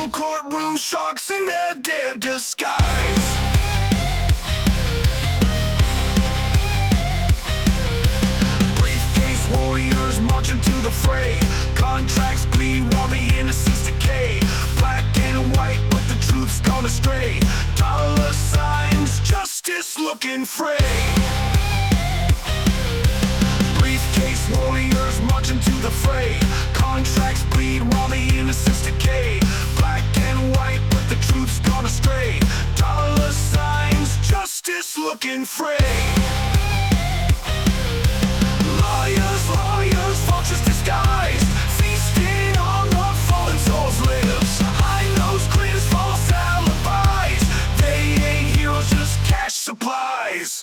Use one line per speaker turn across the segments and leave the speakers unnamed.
Federal courtroom, sharks in their dead disguise. Briefcase warriors marching to the fray. Contracts bleed while the innocents decay. Black and white, but the truth's gone astray. Dollar signs, justice looking fray. Briefcase warriors marching to the fray. Contracts bleed while the innocents decay. Black and white, but the truth's gone astray. Dollar signs, justice looking fray. Lawyers, lawyers, vultures disguised, feasting on the fallen souls' lives. High-nosed critics, false alibis. They ain't heroes, just cash supplies.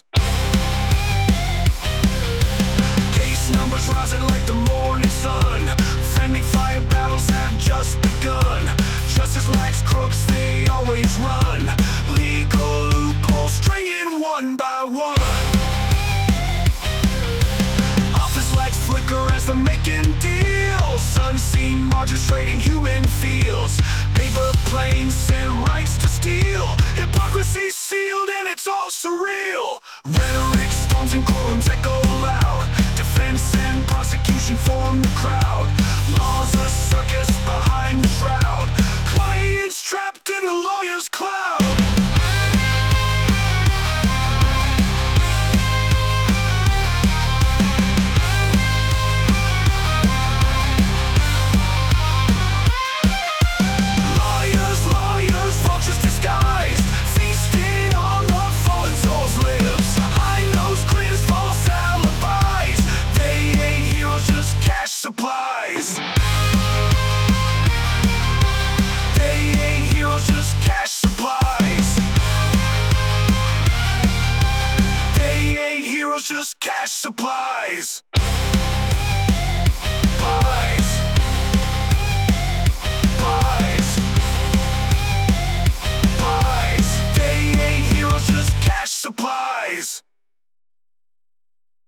Case numbers rising like the morning sun. Friendly fire battles have just begun. Justice lacks crooks, they always run. Legal loopholes straying one by one. Office lights flicker as they're making deals. Unseen margins trading human fields. Paper planes and rights to steal. Hypocrisy sealed and it's all surreal. Rhetoric storms and courtrooms echo loud. Defense and prosecution form the crowd. Law's a circus behind the shroud. Clients trapped in the lawyer's cloud. Lawyers, lawyers, vultures disguised, feasting on the fallen souls' lives. High-nosed critics, false alibis. They ain't heroes, just cash supplies. They ain't heroes, just cash supplies. They ain't heroes, just cash supplies.